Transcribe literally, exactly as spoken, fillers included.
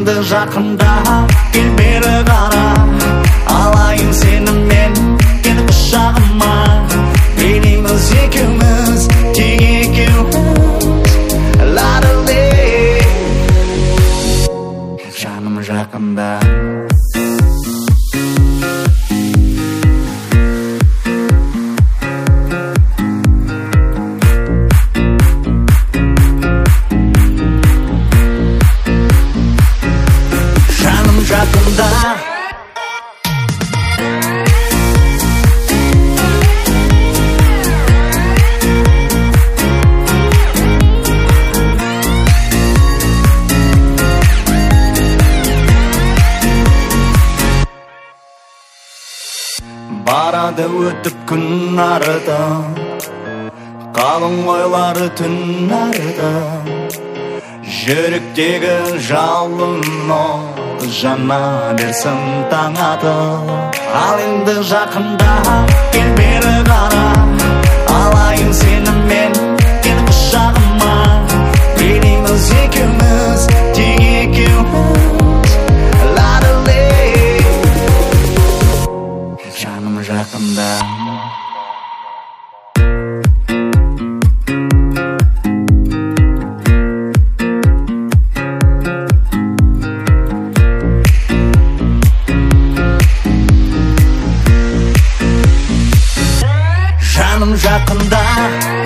Алайымды жақында кел бері қара, алайын сені мен кел құшағыма. Билейміз екеуміз, тек екеуміз, ларыле жаным жақында. Жақында барады өтіп күн арыды, қалың ойлары түн арыды, жүректегі жалын от жана берсін таң атып. Ал енді жақында кел бері қара, алайын сені мен кел құшағыма. Билейміз екеуміз, тек екеуміз, ларыле жаным жақында. Жаным жақында